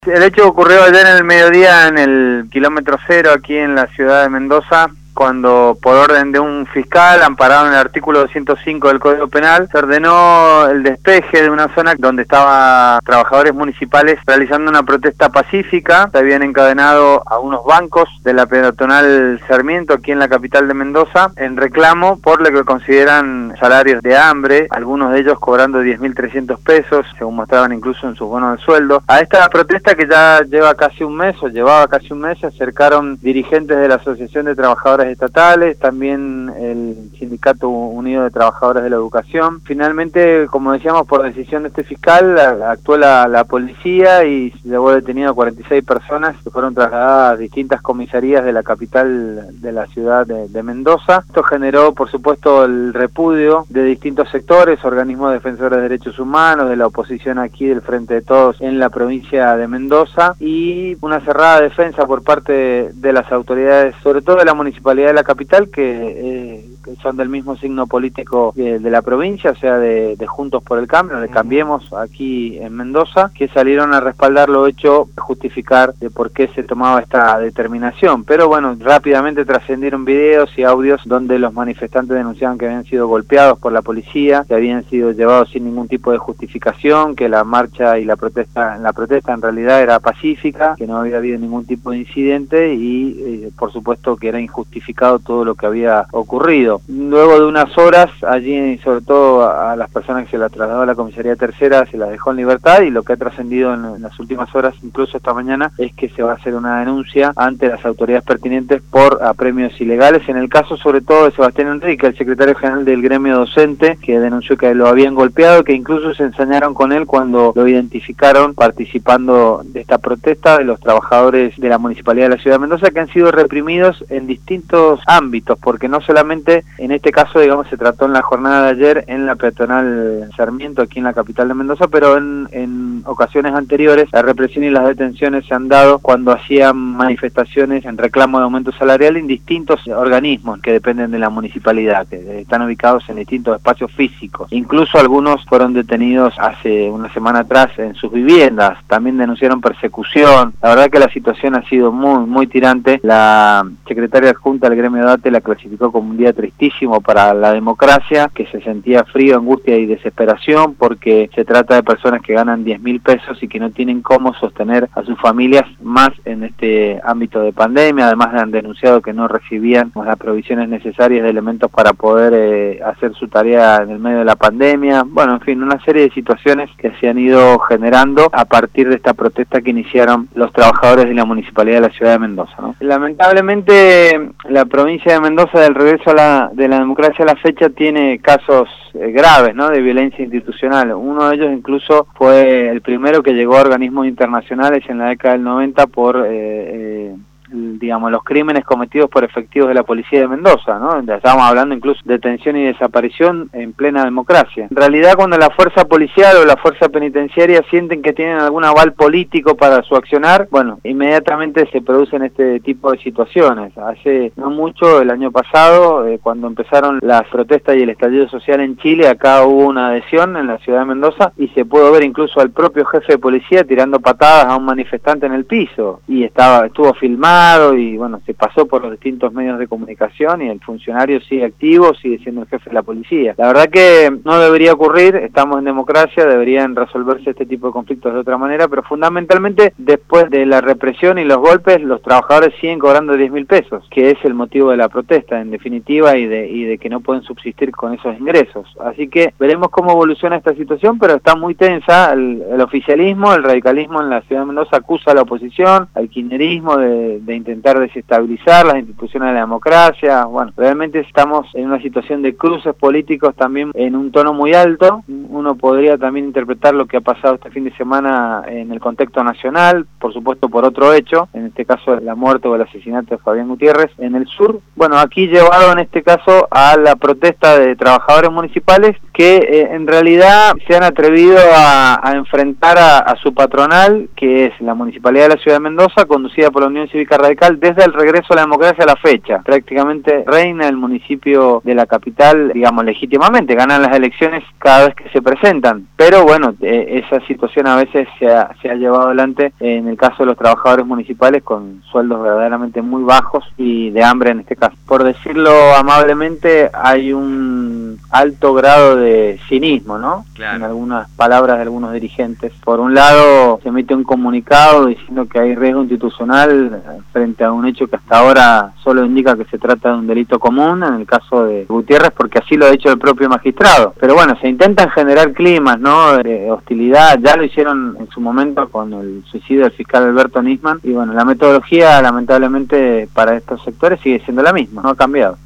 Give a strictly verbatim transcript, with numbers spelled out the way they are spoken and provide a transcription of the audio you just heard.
El hecho ocurrió ayer en el mediodía en el kilómetro cero aquí en la ciudad de Mendoza, cuando por orden de un fiscal, amparado en el artículo doscientos cinco del Código Penal, se ordenó el despeje de una zona donde estaban trabajadores municipales realizando una protesta pacífica. Se habían encadenado a unos bancos de la peatonal Sarmiento aquí en la capital de Mendoza en reclamo por lo que consideran salarios de hambre, algunos de ellos cobrando diez mil trescientos pesos, según mostraban incluso en sus bonos de sueldo. A esta protesta, que ya lleva casi un mes o llevaba casi un mes, se acercaron dirigentes de la Asociación de Trabajadores Estatales, también el Sindicato Unido de Trabajadores de la Educación. Finalmente, como decíamos, por decisión de este fiscal, actuó la, la policía y se llevó detenido a cuarenta y seis personas que fueron trasladadas a distintas comisarías de la capital de la ciudad de, de Mendoza. Esto generó, por supuesto, el repudio de distintos sectores, organismos defensores de derechos humanos, de la oposición aquí del Frente de Todos en la provincia de Mendoza, y una cerrada defensa por parte de, de las autoridades, sobre todo de la municipalidad de la capital, que, eh, que son del mismo signo político de, de la provincia, o sea, de, de Juntos por el Cambio, de Cambiemos aquí en Mendoza, que salieron a respaldar lo hecho, justificar de por qué se tomaba esta determinación. Pero bueno, rápidamente trascendieron videos y audios donde los manifestantes denunciaban que habían sido golpeados por la policía, que habían sido llevados sin ningún tipo de justificación, que la marcha y la protesta, la protesta en realidad era pacífica, que no había habido ningún tipo de incidente y eh, por supuesto que era injustificado todo lo que había ocurrido. Luego de unas horas, allí sobre todo a las personas que se las trasladó a la comisaría tercera se las dejó en libertad, y lo que ha trascendido en, en las últimas horas, incluso esta mañana, es que se va a hacer una denuncia ante las autoridades pertinentes por apremios ilegales, en el caso sobre todo de Sebastián Enrique, el secretario general del gremio docente, que denunció que lo habían golpeado, que incluso se ensañaron con él cuando lo identificaron participando de esta protesta de los trabajadores de la Municipalidad de la Ciudad de Mendoza, que han sido reprimidos en distintos ámbitos, porque no solamente en este caso, digamos, se trató en la jornada de ayer en la peatonal Sarmiento aquí en la capital de Mendoza, pero en, en ocasiones anteriores la represión y las detenciones se han dado cuando hacían manifestaciones en reclamo de aumento salarial en distintos organismos que dependen de la municipalidad, que están ubicados en distintos espacios físicos. Incluso algunos fueron detenidos hace una semana atrás en sus viviendas, también denunciaron persecución. La verdad que la situación ha sido muy, muy tirante. La secretaria adjunta del gremio DATE la clasificó como un día tristísimo para la democracia, que se sentía frío, angustia y desesperación, porque se trata de personas que ganan diez mil pesos y que no tienen cómo sostener a sus familias más en este ámbito de pandemia. Además han denunciado que no recibían las provisiones necesarias de elementos para poder eh, hacer su tarea en el medio de la pandemia. Bueno, en fin, una serie de situaciones que se han ido generando a partir de esta protesta que iniciaron los trabajadores de la Municipalidad de la Ciudad de Mendoza, ¿no? Lamentablemente, la provincia de Mendoza, del regreso a la, de la democracia a la fecha, tiene casos eh, graves, ¿no?, de violencia institucional. Uno de ellos incluso fue el primero que llegó a organismos internacionales en la década del noventa por eh, eh, digamos, los crímenes cometidos por efectivos de la policía de Mendoza, ¿no? Estábamos hablando incluso de detención y desaparición en plena democracia. En realidad, cuando la fuerza policial o la fuerza penitenciaria sienten que tienen algún aval político para su accionar, bueno, inmediatamente se producen este tipo de situaciones. Hace no mucho, el año pasado, eh, cuando empezaron las protestas y el estallido social en Chile, acá hubo una adhesión en la ciudad de Mendoza y se pudo ver incluso al propio jefe de policía tirando patadas a un manifestante en el piso, y estaba estuvo filmado y bueno, se pasó por los distintos medios de comunicación, y el funcionario sigue activo, sigue siendo el jefe de la policía. La verdad que no debería ocurrir, estamos en democracia, deberían resolverse este tipo de conflictos de otra manera, pero fundamentalmente después de la represión y los golpes, los trabajadores siguen cobrando diez mil pesos, que es el motivo de la protesta en definitiva, y de, y de que no pueden subsistir con esos ingresos. Así que veremos cómo evoluciona esta situación, pero está muy tensa. El, el oficialismo, el radicalismo en la ciudad de Mendoza acusa a la oposición, al kirchnerismo de, de de intentar desestabilizar las instituciones de la democracia. Bueno, realmente estamos en una situación de cruces políticos también en un tono muy alto. Uno podría también interpretar lo que ha pasado este fin de semana en el contexto nacional, por supuesto por otro hecho, en este caso la muerte o el asesinato de Fabián Gutiérrez en el sur. Bueno, aquí llevado en este caso a la protesta de trabajadores municipales que eh, en realidad se han atrevido a, a enfrentar a, a su patronal, que es la Municipalidad de la Ciudad de Mendoza, conducida por la Unión Cívica Radical, fiscal desde el regreso a la democracia a la fecha. Prácticamente reina el municipio de la capital, digamos, legítimamente, ganan las elecciones cada vez que se presentan, pero bueno, eh, esa situación a veces se ha, se ha llevado adelante en el caso de los trabajadores municipales con sueldos verdaderamente muy bajos y de hambre en este caso. Por decirlo amablemente, hay un alto grado de cinismo, ¿no? Claro. En algunas palabras de algunos dirigentes. Por un lado, se emite un comunicado diciendo que hay riesgo institucional frente a un hecho que hasta ahora solo indica que se trata de un delito común, en el caso de Gutiérrez, porque así lo ha dicho el propio magistrado. Pero bueno, se intentan generar climas, ¿no?, de hostilidad. Ya lo hicieron en su momento con el suicidio del fiscal Alberto Nisman, y bueno, la metodología lamentablemente para estos sectores sigue siendo la misma, no ha cambiado.